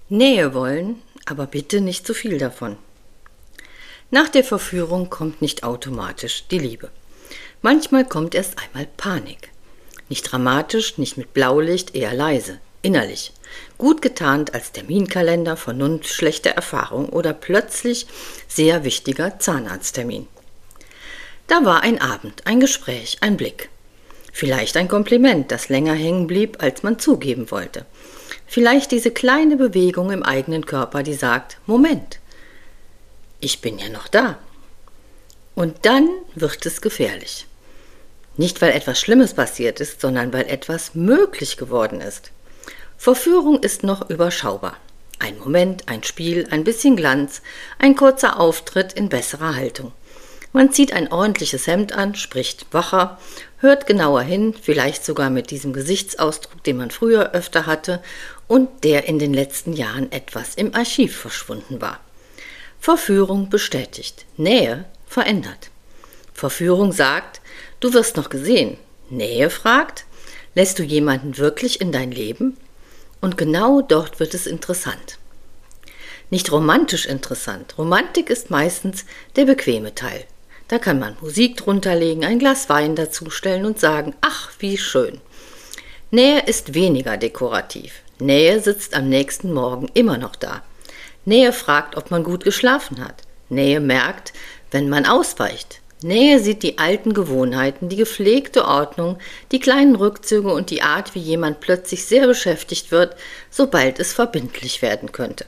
Nähe wollen, aber bitte nicht zu viel davon. Nach der Verführung kommt nicht automatisch die Liebe. Manchmal kommt erst einmal Panik. Nicht dramatisch, nicht mit Blaulicht, eher leise, innerlich. Gut getarnt als Terminkalender, Vernunft, schlechte Erfahrung oder plötzlich sehr wichtiger Zahnarzttermin. Da war ein Abend, ein Gespräch, ein Blick. Vielleicht ein Kompliment, das länger hängen blieb, als man zugeben wollte. Vielleicht diese kleine Bewegung im eigenen Körper, die sagt, Moment, ich bin ja noch da. Und dann wird es gefährlich. Nicht, weil etwas Schlimmes passiert ist, sondern weil etwas möglich geworden ist. Verführung ist noch überschaubar. Ein Moment, ein Spiel, ein bisschen Glanz, ein kurzer Auftritt in besserer Haltung. Man zieht ein ordentliches Hemd an, spricht wacher, hört genauer hin, vielleicht sogar mit diesem Gesichtsausdruck, den man früher öfter hatte und der in den letzten Jahren etwas im Archiv verschwunden war. Verführung bestätigt, Nähe verändert. Verführung sagt, du wirst noch gesehen. Nähe fragt, lässt du jemanden wirklich in dein Leben? Und genau dort wird es interessant. Nicht romantisch interessant. Romantik ist meistens der bequeme Teil. Da kann man Musik drunter legen, ein Glas Wein dazustellen und sagen, ach, wie schön. Nähe ist weniger dekorativ. Nähe sitzt am nächsten Morgen immer noch da. Nähe fragt, ob man gut geschlafen hat. Nähe merkt, wenn man ausweicht. Nähe sieht die alten Gewohnheiten, die gepflegte Ordnung, die kleinen Rückzüge und die Art, wie jemand plötzlich sehr beschäftigt wird, sobald es verbindlich werden könnte.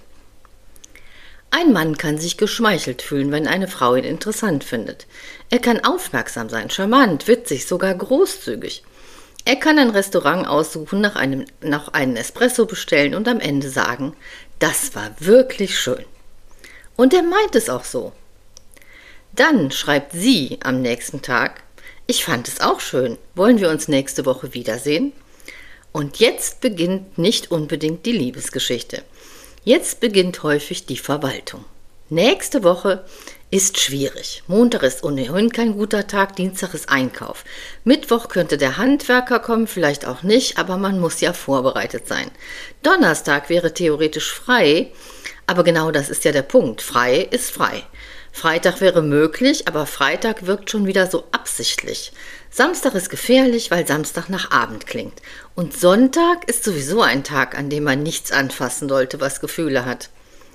Ein Mann kann sich geschmeichelt fühlen, wenn eine Frau ihn interessant findet. Er kann aufmerksam sein, charmant, witzig, sogar großzügig. Er kann ein Restaurant aussuchen, nach einem Espresso bestellen und am Ende sagen, das war wirklich schön. Und er meint es auch so. Dann schreibt sie am nächsten Tag, ich fand es auch schön, wollen wir uns nächste Woche wiedersehen? Und jetzt beginnt nicht unbedingt die Liebesgeschichte. Jetzt beginnt häufig die Verwaltung. Nächste Woche ist schwierig. Montag ist ohnehin kein guter Tag, Dienstag ist Einkauf. Mittwoch könnte der Handwerker kommen, vielleicht auch nicht, aber man muss ja vorbereitet sein. Donnerstag wäre theoretisch frei, aber genau das ist ja der Punkt. Frei ist frei. Freitag wäre möglich, aber Freitag wirkt schon wieder so absichtlich. Samstag ist gefährlich, weil Samstag nach Abend klingt. Und Sonntag ist sowieso ein Tag, an dem man nichts anfassen sollte, was Gefühle hat.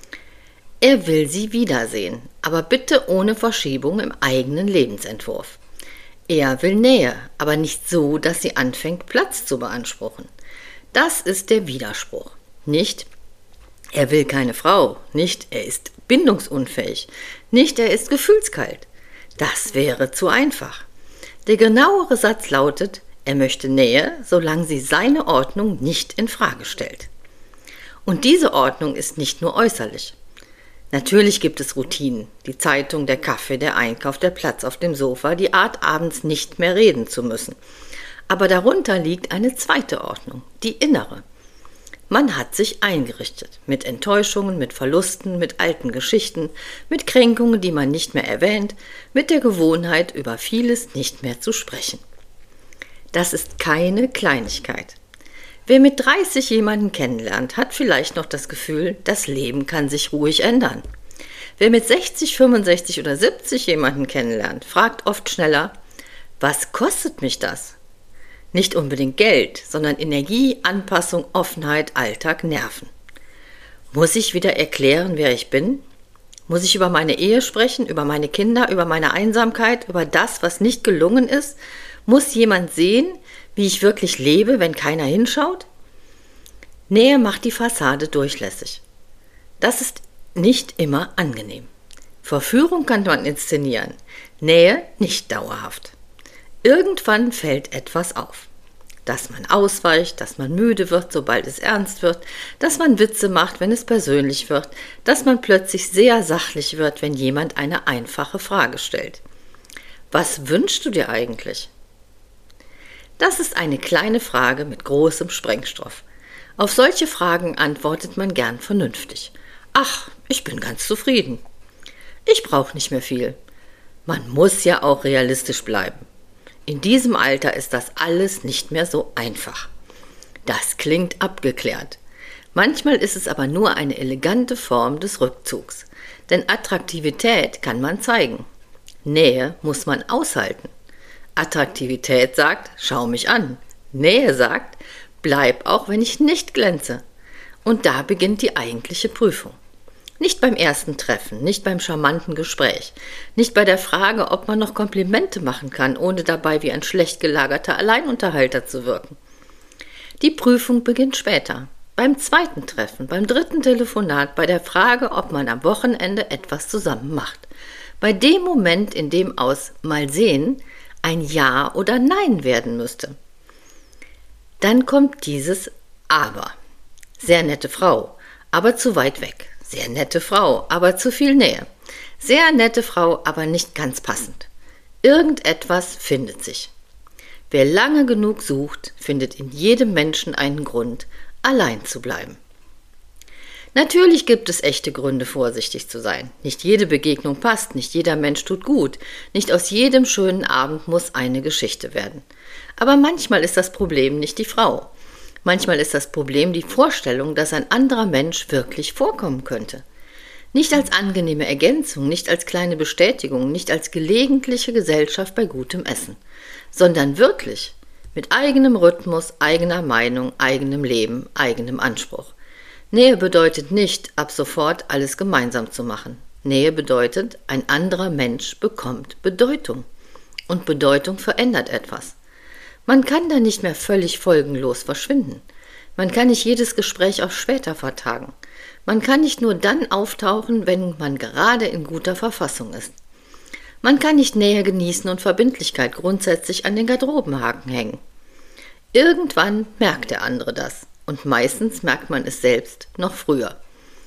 Er will sie wiedersehen, aber bitte ohne Verschiebung im eigenen Lebensentwurf. Er will Nähe, aber nicht so, dass sie anfängt, Platz zu beanspruchen. Das ist der Widerspruch. Nicht, er will keine Frau, nicht, er ist bindungsunfähig, nicht, er ist gefühlskalt. Das wäre zu einfach. Der genauere Satz lautet, er möchte Nähe, solange sie seine Ordnung nicht in Frage stellt. Und diese Ordnung ist nicht nur äußerlich. Natürlich gibt es Routinen, die Zeitung, der Kaffee, der Einkauf, der Platz auf dem Sofa, die Art, abends nicht mehr reden zu müssen. Aber darunter liegt eine zweite Ordnung, die innere. Man hat sich eingerichtet, mit Enttäuschungen, mit Verlusten, mit alten Geschichten, mit Kränkungen, die man nicht mehr erwähnt, mit der Gewohnheit, über vieles nicht mehr zu sprechen. Das ist keine Kleinigkeit. Wer mit 30 jemanden kennenlernt, hat vielleicht noch das Gefühl, das Leben kann sich ruhig ändern. Wer mit 60, 65 oder 70 jemanden kennenlernt, fragt oft schneller, was kostet mich das? Nicht unbedingt Geld, sondern Energie, Anpassung, Offenheit, Alltag, Nerven. Muss ich wieder erklären, wer ich bin? Muss ich über meine Ehe sprechen, über meine Kinder, über meine Einsamkeit, über das, was nicht gelungen ist? Muss jemand sehen, wie ich wirklich lebe, wenn keiner hinschaut? Nähe macht die Fassade durchlässig. Das ist nicht immer angenehm. Verführung kann man inszenieren, Nähe nicht dauerhaft. Irgendwann fällt etwas auf. Dass man ausweicht, dass man müde wird, sobald es ernst wird, dass man Witze macht, wenn es persönlich wird, dass man plötzlich sehr sachlich wird, wenn jemand eine einfache Frage stellt. Was wünschst du dir eigentlich? Das ist eine kleine Frage mit großem Sprengstoff. Auf solche Fragen antwortet man gern vernünftig. Ach, ich bin ganz zufrieden. Ich brauche nicht mehr viel. Man muss ja auch realistisch bleiben. In diesem Alter ist das alles nicht mehr so einfach. Das klingt abgeklärt. Manchmal ist es aber nur eine elegante Form des Rückzugs. Denn Attraktivität kann man zeigen. Nähe muss man aushalten. Attraktivität sagt, schau mich an. Nähe sagt, bleib auch, wenn ich nicht glänze. Und da beginnt die eigentliche Prüfung. Nicht beim ersten Treffen, nicht beim charmanten Gespräch, nicht bei der Frage, ob man noch Komplimente machen kann, ohne dabei wie ein schlecht gelagerter Alleinunterhalter zu wirken. Die Prüfung beginnt später, beim zweiten Treffen, beim dritten Telefonat, bei der Frage, ob man am Wochenende etwas zusammen macht. Bei dem Moment, in dem aus mal sehen ein Ja oder Nein werden müsste. Dann kommt dieses Aber. Sehr nette Frau, aber zu weit weg. Sehr nette Frau, aber zu viel Nähe. Sehr nette Frau, aber nicht ganz passend. Irgendetwas findet sich. Wer lange genug sucht, findet in jedem Menschen einen Grund, allein zu bleiben. Natürlich gibt es echte Gründe, vorsichtig zu sein. Nicht jede Begegnung passt, nicht jeder Mensch tut gut, nicht aus jedem schönen Abend muss eine Geschichte werden. Aber manchmal ist das Problem nicht die Frau. Manchmal ist das Problem die Vorstellung, dass ein anderer Mensch wirklich vorkommen könnte. Nicht als angenehme Ergänzung, nicht als kleine Bestätigung, nicht als gelegentliche Gesellschaft bei gutem Essen, sondern wirklich mit eigenem Rhythmus, eigener Meinung, eigenem Leben, eigenem Anspruch. Nähe bedeutet nicht, ab sofort alles gemeinsam zu machen. Nähe bedeutet, ein anderer Mensch bekommt Bedeutung. Und Bedeutung verändert etwas. Man kann da nicht mehr völlig folgenlos verschwinden. Man kann nicht jedes Gespräch auf später vertagen. Man kann nicht nur dann auftauchen, wenn man gerade in guter Verfassung ist. Man kann nicht Nähe genießen und Verbindlichkeit grundsätzlich an den Garderobenhaken hängen. Irgendwann merkt der andere das. Und meistens merkt man es selbst noch früher.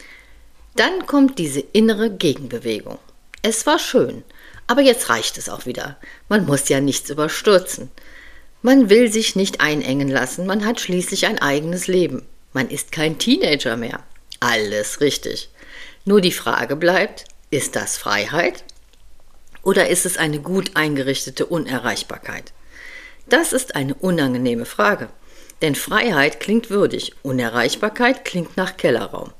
Dann kommt diese innere Gegenbewegung. Es war schön, aber jetzt reicht es auch wieder. Man muss ja nichts überstürzen. Man will sich nicht einengen lassen, man hat schließlich ein eigenes Leben. Man ist kein Teenager mehr. Alles richtig. Nur die Frage bleibt, ist das Freiheit? Oder ist es eine gut eingerichtete Unerreichbarkeit? Das ist eine unangenehme Frage. Denn Freiheit klingt würdig, Unerreichbarkeit klingt nach Kellerraum.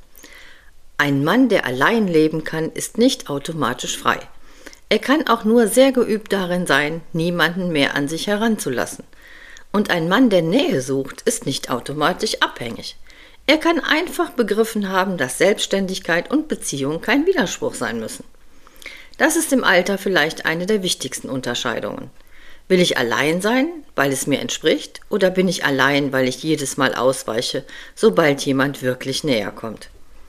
Ein Mann, der allein leben kann, ist nicht automatisch frei. Er kann auch nur sehr geübt darin sein, niemanden mehr an sich heranzulassen. Und ein Mann, der Nähe sucht, ist nicht automatisch abhängig. Er kann einfach begriffen haben, dass Selbstständigkeit und Beziehung kein Widerspruch sein müssen. Das ist im Alter vielleicht eine der wichtigsten Unterscheidungen. Will ich allein sein, weil es mir entspricht, oder bin ich allein, weil ich jedes Mal ausweiche, sobald jemand wirklich näher kommt?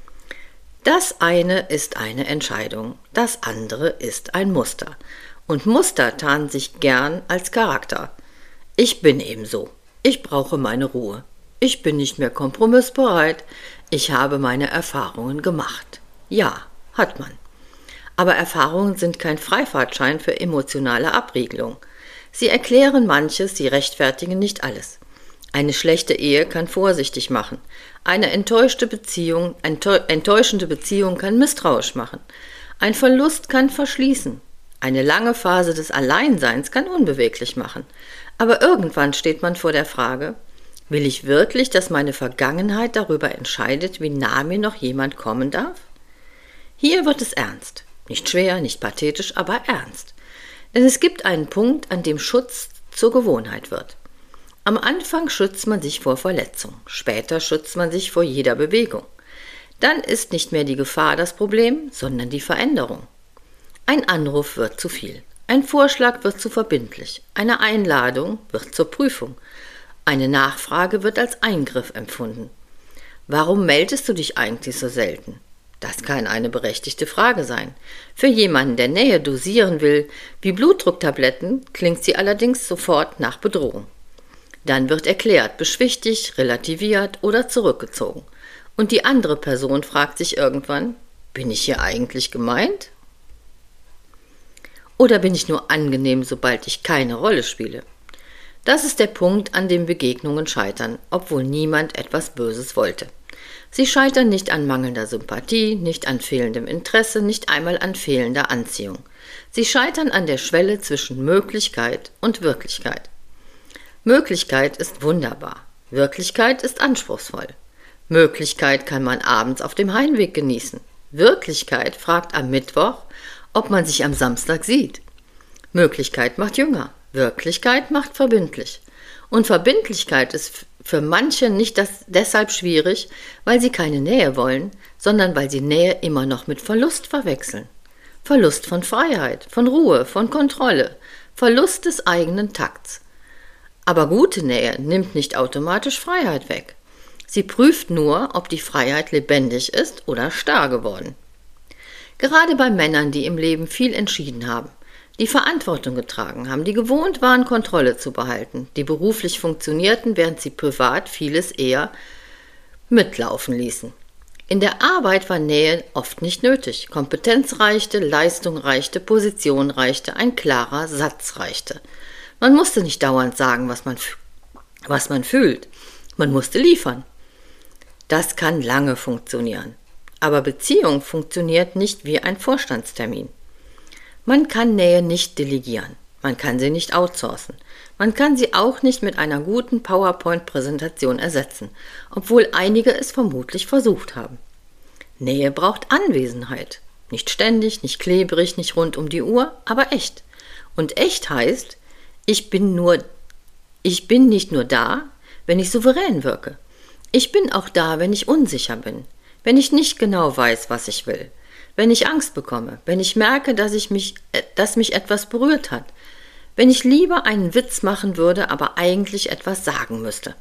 Das eine ist eine Entscheidung, das andere ist ein Muster. Und Muster tarnen sich gern als Charakter. Ich bin eben so. Ich brauche meine Ruhe. Ich bin nicht mehr kompromissbereit. Ich habe meine Erfahrungen gemacht. Ja, hat man. Aber Erfahrungen sind kein Freifahrtschein für emotionale Abriegelung. Sie erklären manches, sie rechtfertigen nicht alles. Eine schlechte Ehe kann vorsichtig machen. Eine enttäuschende Beziehung kann misstrauisch machen. Ein Verlust kann verschließen. Eine lange Phase des Alleinseins kann unbeweglich machen. Aber irgendwann steht man vor der Frage, will ich wirklich, dass meine Vergangenheit darüber entscheidet, wie nah mir noch jemand kommen darf? Hier wird es ernst. Nicht schwer, nicht pathetisch, aber ernst. Denn es gibt einen Punkt, an dem Schutz zur Gewohnheit wird. Am Anfang schützt man sich vor Verletzung, später schützt man sich vor jeder Bewegung. Dann ist nicht mehr die Gefahr das Problem, sondern die Veränderung. Ein Anruf wird zu viel, ein Vorschlag wird zu verbindlich, eine Einladung wird zur Prüfung, eine Nachfrage wird als Eingriff empfunden. Warum meldest du dich eigentlich so selten? Das kann eine berechtigte Frage sein. Für jemanden, der Nähe dosieren will, wie Blutdrucktabletten, klingt sie allerdings sofort nach Bedrohung. Dann wird erklärt, beschwichtigt, relativiert oder zurückgezogen. Und die andere Person fragt sich irgendwann, bin ich hier eigentlich gemeint? Oder bin ich nur angenehm, sobald ich keine Rolle spiele? Das ist der Punkt, an dem Begegnungen scheitern, obwohl niemand etwas Böses wollte. Sie scheitern nicht an mangelnder Sympathie, nicht an fehlendem Interesse, nicht einmal an fehlender Anziehung. Sie scheitern an der Schwelle zwischen Möglichkeit und Wirklichkeit. Möglichkeit ist wunderbar, Wirklichkeit ist anspruchsvoll. Möglichkeit kann man abends auf dem Heimweg genießen. Wirklichkeit fragt am Mittwoch, ob man sich am Samstag sieht. Möglichkeit macht jünger. Wirklichkeit macht verbindlich. Und Verbindlichkeit ist für manche nicht deshalb schwierig, weil sie keine Nähe wollen, sondern weil sie Nähe immer noch mit Verlust verwechseln. Verlust von Freiheit, von Ruhe, von Kontrolle, Verlust des eigenen Takts. Aber gute Nähe nimmt nicht automatisch Freiheit weg. Sie prüft nur, ob die Freiheit lebendig ist oder starr geworden. Gerade bei Männern, die im Leben viel entschieden haben, die Verantwortung getragen haben, die gewohnt waren, Kontrolle zu behalten, die beruflich funktionierten, während sie privat vieles eher mitlaufen ließen. In der Arbeit war Nähe oft nicht nötig. Kompetenz reichte, Leistung reichte, Position reichte, ein klarer Satz reichte. Man musste nicht dauernd sagen, was man fühlt. Man musste liefern. Das kann lange funktionieren. Aber Beziehung funktioniert nicht wie ein Vorstandstermin. Man kann Nähe nicht delegieren. Man kann sie nicht outsourcen. Man kann sie auch nicht mit einer guten PowerPoint-Präsentation ersetzen, obwohl einige es vermutlich versucht haben. Nähe braucht Anwesenheit. Nicht ständig, nicht klebrig, nicht rund um die Uhr, aber echt. Und echt heißt, ich bin nicht nur da, wenn ich souverän wirke. Ich bin auch da, wenn ich unsicher bin, wenn ich nicht genau weiß, was ich will, wenn ich Angst bekomme, wenn ich merke, dass mich etwas berührt hat, wenn ich lieber einen Witz machen würde, aber eigentlich etwas sagen müsste.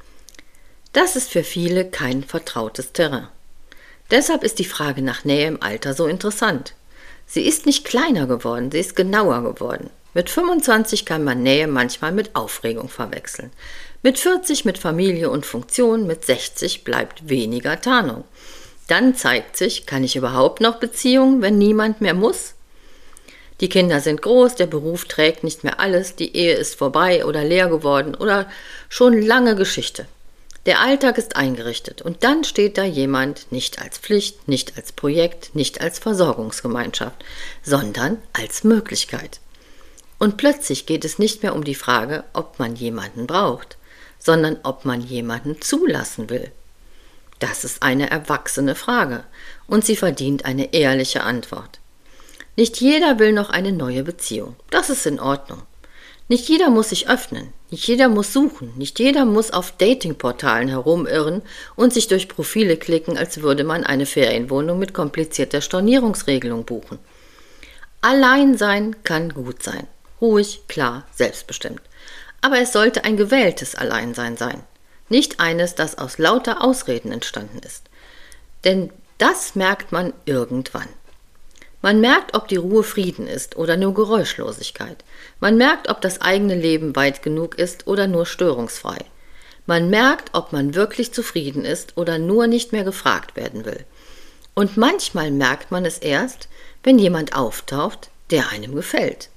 Das ist für viele kein vertrautes Terrain. Deshalb ist die Frage nach Nähe im Alter so interessant. Sie ist nicht kleiner geworden, sie ist genauer geworden. Mit 25 kann man Nähe manchmal mit Aufregung verwechseln. Mit 40 mit Familie und Funktion, mit 60 bleibt weniger Tarnung. Dann zeigt sich, kann ich überhaupt noch Beziehungen, wenn niemand mehr muss? Die Kinder sind groß, der Beruf trägt nicht mehr alles, die Ehe ist vorbei oder leer geworden oder schon lange Geschichte. Der Alltag ist eingerichtet und dann steht da jemand nicht als Pflicht, nicht als Projekt, nicht als Versorgungsgemeinschaft, sondern als Möglichkeit. Und plötzlich geht es nicht mehr um die Frage, ob man jemanden braucht, sondern ob man jemanden zulassen will. Das ist eine erwachsene Frage und sie verdient eine ehrliche Antwort. Nicht jeder will noch eine neue Beziehung. Das ist in Ordnung. Nicht jeder muss sich öffnen, nicht jeder muss suchen, nicht jeder muss auf Datingportalen herumirren und sich durch Profile klicken, als würde man eine Ferienwohnung mit komplizierter Stornierungsregelung buchen. Alleinsein kann gut sein. Ruhig, klar, selbstbestimmt. Aber es sollte ein gewähltes Alleinsein sein. Nicht eines, das aus lauter Ausreden entstanden ist. Denn das merkt man irgendwann. Man merkt, ob die Ruhe Frieden ist oder nur Geräuschlosigkeit. Man merkt, ob das eigene Leben weit genug ist oder nur störungsfrei. Man merkt, ob man wirklich zufrieden ist oder nur nicht mehr gefragt werden will. Und manchmal merkt man es erst, wenn jemand auftaucht, der einem gefällt.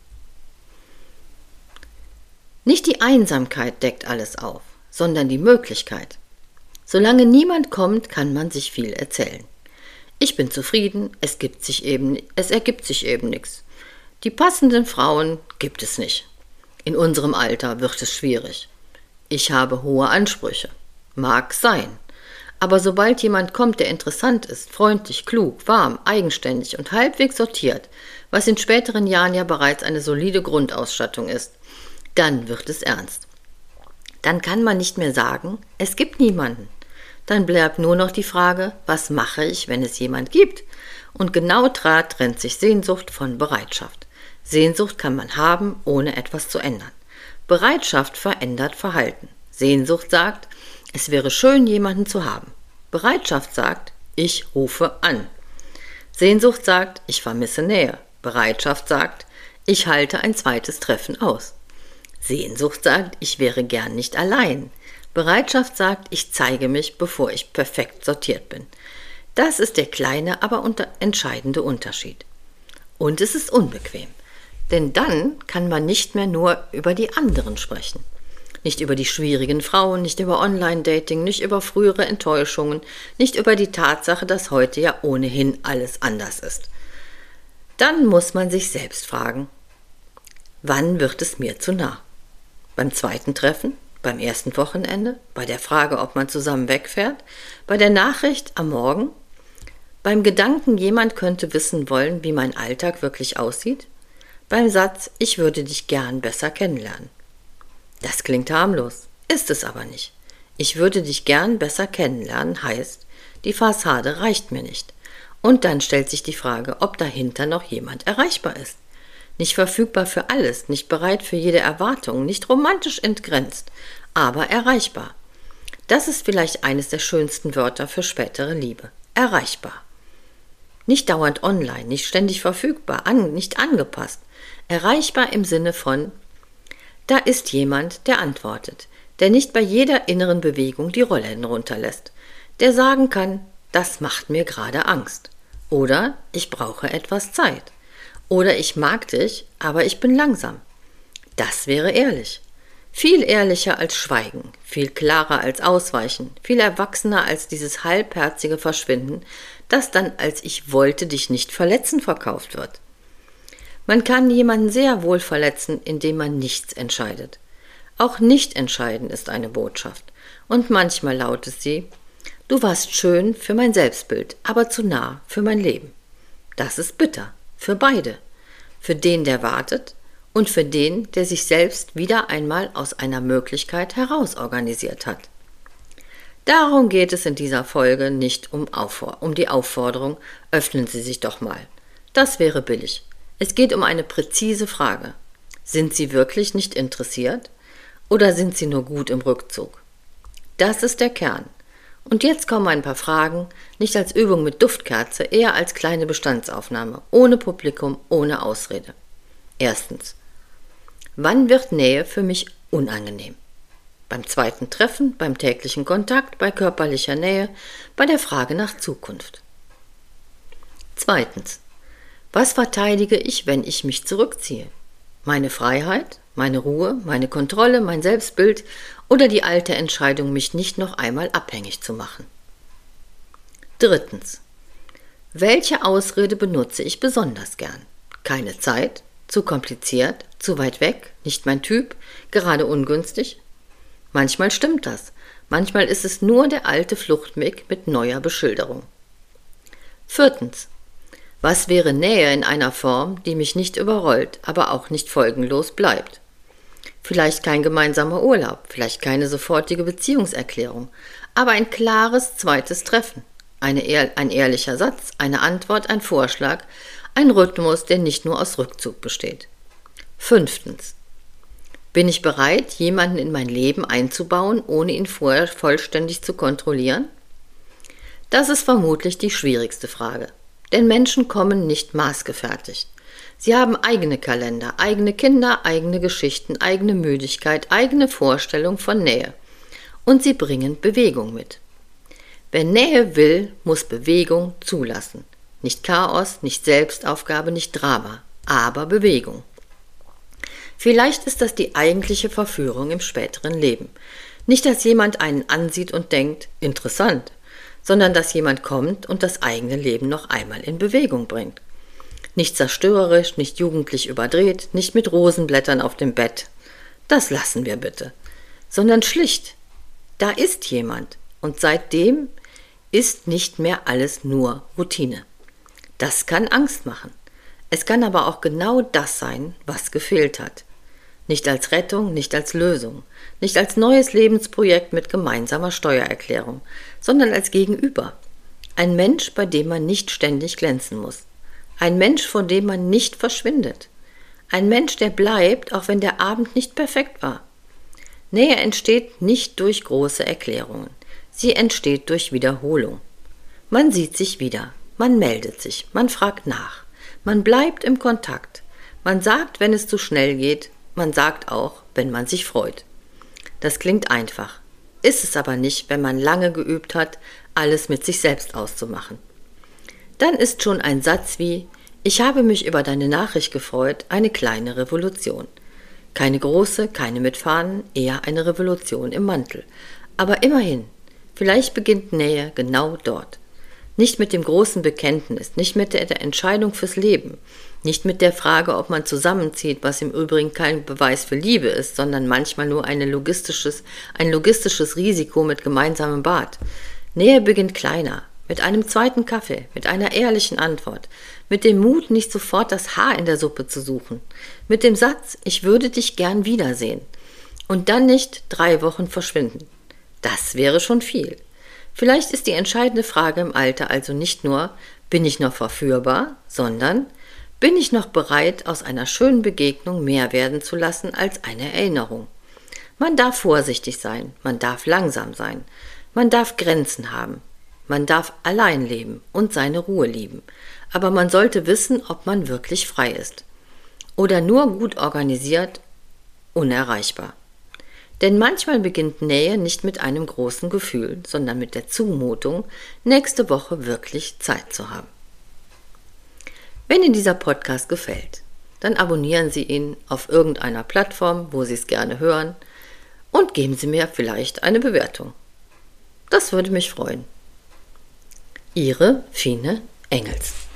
Nicht die Einsamkeit deckt alles auf, sondern die Möglichkeit. Solange niemand kommt, kann man sich viel erzählen. Ich bin zufrieden, es ergibt sich eben nichts. Die passenden Frauen gibt es nicht. In unserem Alter wird es schwierig. Ich habe hohe Ansprüche. Mag sein. Aber sobald jemand kommt, der interessant ist, freundlich, klug, warm, eigenständig und halbwegs sortiert, was in späteren Jahren ja bereits eine solide Grundausstattung ist, dann wird es ernst. Dann kann man nicht mehr sagen, es gibt niemanden. Dann bleibt nur noch die Frage, was mache ich, wenn es jemand gibt? Und genau da trennt sich Sehnsucht von Bereitschaft. Sehnsucht kann man haben, ohne etwas zu ändern. Bereitschaft verändert Verhalten. Sehnsucht sagt, es wäre schön, jemanden zu haben. Bereitschaft sagt, ich rufe an. Sehnsucht sagt, ich vermisse Nähe. Bereitschaft sagt, ich halte ein zweites Treffen aus. Sehnsucht sagt, ich wäre gern nicht allein. Bereitschaft sagt, ich zeige mich, bevor ich perfekt sortiert bin. Das ist der kleine, aber entscheidende Unterschied. Und es ist unbequem, denn dann kann man nicht mehr nur über die anderen sprechen. Nicht über die schwierigen Frauen, nicht über Online-Dating, nicht über frühere Enttäuschungen, nicht über die Tatsache, dass heute ja ohnehin alles anders ist. Dann muss man sich selbst fragen, wann wird es mir zu nah? Beim zweiten Treffen? Beim ersten Wochenende? Bei der Frage, ob man zusammen wegfährt? Bei der Nachricht am Morgen? Beim Gedanken, jemand könnte wissen wollen, wie mein Alltag wirklich aussieht? Beim Satz, ich würde dich gern besser kennenlernen. Das klingt harmlos, ist es aber nicht. Ich würde dich gern besser kennenlernen heißt, die Fassade reicht mir nicht. Und dann stellt sich die Frage, ob dahinter noch jemand erreichbar ist. Nicht verfügbar für alles, nicht bereit für jede Erwartung, nicht romantisch entgrenzt, aber erreichbar. Das ist vielleicht eines der schönsten Wörter für spätere Liebe. Erreichbar. Nicht dauernd online, nicht ständig verfügbar, nicht angepasst. Erreichbar im Sinne von, da ist jemand, der antwortet, der nicht bei jeder inneren Bewegung die Rollladen runterlässt, der sagen kann, das macht mir gerade Angst. Oder ich brauche etwas Zeit. Oder ich mag dich, aber ich bin langsam. Das wäre ehrlich. Viel ehrlicher als Schweigen, viel klarer als Ausweichen, viel erwachsener als dieses halbherzige Verschwinden, das dann als ich wollte dich nicht verletzen verkauft wird. Man kann jemanden sehr wohl verletzen, indem man nichts entscheidet. Auch nicht entscheiden ist eine Botschaft. Und manchmal lautet sie, du warst schön für mein Selbstbild, aber zu nah für mein Leben. Das ist bitter, für beide. Für den, der wartet, und für den, der sich selbst wieder einmal aus einer Möglichkeit herausorganisiert hat. Darum geht es in dieser Folge nicht um die Aufforderung, öffnen Sie sich doch mal. Das wäre billig. Es geht um eine präzise Frage. Sind Sie wirklich nicht interessiert oder sind Sie nur gut im Rückzug? Das ist der Kern. Und jetzt kommen ein paar Fragen, nicht als Übung mit Duftkerze, eher als kleine Bestandsaufnahme, ohne Publikum, ohne Ausrede. Erstens. Wann wird Nähe für mich unangenehm? Beim zweiten Treffen, beim täglichen Kontakt, bei körperlicher Nähe, bei der Frage nach Zukunft. Zweitens. Was verteidige ich, wenn ich mich zurückziehe? Meine Freiheit, meine Ruhe, meine Kontrolle, mein Selbstbild oder die alte Entscheidung, mich nicht noch einmal abhängig zu machen? Drittens. Welche Ausrede benutze ich besonders gern? Keine Zeit? Zu kompliziert? Zu weit weg? Nicht mein Typ? Gerade ungünstig? Manchmal stimmt das. Manchmal ist es nur der alte Fluchtweg mit neuer Beschilderung. Viertens. Was wäre Nähe in einer Form, die mich nicht überrollt, aber auch nicht folgenlos bleibt? Vielleicht kein gemeinsamer Urlaub, vielleicht keine sofortige Beziehungserklärung, aber ein klares zweites Treffen. Ein ehrlicher Satz, eine Antwort, ein Vorschlag, ein Rhythmus, der nicht nur aus Rückzug besteht. Fünftens. Bin ich bereit, jemanden in mein Leben einzubauen, ohne ihn vorher vollständig zu kontrollieren? Das ist vermutlich die schwierigste Frage. Denn Menschen kommen nicht maßgefertigt. Sie haben eigene Kalender, eigene Kinder, eigene Geschichten, eigene Müdigkeit, eigene Vorstellung von Nähe. Und sie bringen Bewegung mit. Wer Nähe will, muss Bewegung zulassen. Nicht Chaos, nicht Selbstaufgabe, nicht Drama, aber Bewegung. Vielleicht ist das die eigentliche Verführung im späteren Leben. Nicht, dass jemand einen ansieht und denkt, interessant, sondern dass jemand kommt und das eigene Leben noch einmal in Bewegung bringt. Nicht zerstörerisch, nicht jugendlich überdreht, nicht mit Rosenblättern auf dem Bett. Das lassen wir bitte. Sondern schlicht. Da ist jemand und seitdem ist nicht mehr alles nur Routine. Das kann Angst machen. Es kann aber auch genau das sein, was gefehlt hat. Nicht als Rettung, nicht als Lösung, nicht als neues Lebensprojekt mit gemeinsamer Steuererklärung, sondern als Gegenüber. Ein Mensch, bei dem man nicht ständig glänzen muss. Ein Mensch, vor dem man nicht verschwindet. Ein Mensch, der bleibt, auch wenn der Abend nicht perfekt war. Nähe entsteht nicht durch große Erklärungen. Sie entsteht durch Wiederholung. Man sieht sich wieder, man meldet sich, man fragt nach. Man bleibt im Kontakt. Man sagt, wenn es zu schnell geht, man sagt auch, wenn man sich freut. Das klingt einfach, ist es aber nicht, wenn man lange geübt hat, alles mit sich selbst auszumachen. Dann ist schon ein Satz wie, ich habe mich über deine Nachricht gefreut, eine kleine Revolution. Keine große, keine mit Fahnen, eher eine Revolution im Mantel. Aber immerhin, vielleicht beginnt Nähe genau dort. Nicht mit dem großen Bekenntnis, nicht mit der Entscheidung fürs Leben, Nicht mit der Frage, ob man zusammenzieht, was im Übrigen kein Beweis für Liebe ist, sondern manchmal nur ein logistisches Risiko mit gemeinsamem Bad. Nähe beginnt kleiner, mit einem zweiten Kaffee, mit einer ehrlichen Antwort, mit dem Mut, nicht sofort das Haar in der Suppe zu suchen, mit dem Satz, ich würde dich gern wiedersehen. Und dann nicht 3 Wochen verschwinden. Das wäre schon viel. Vielleicht ist die entscheidende Frage im Alter also nicht nur, bin ich noch verführbar, sondern bin ich noch bereit, aus einer schönen Begegnung mehr werden zu lassen als eine Erinnerung. Man darf vorsichtig sein, man darf langsam sein, man darf Grenzen haben, man darf allein leben und seine Ruhe lieben, aber man sollte wissen, ob man wirklich frei ist. Oder nur gut organisiert, unerreichbar. Denn manchmal beginnt Nähe nicht mit einem großen Gefühl, sondern mit der Zumutung, nächste Woche wirklich Zeit zu haben. Wenn Ihnen dieser Podcast gefällt, dann abonnieren Sie ihn auf irgendeiner Plattform, wo Sie es gerne hören, und geben Sie mir vielleicht eine Bewertung. Das würde mich freuen. Ihre Fine Engels.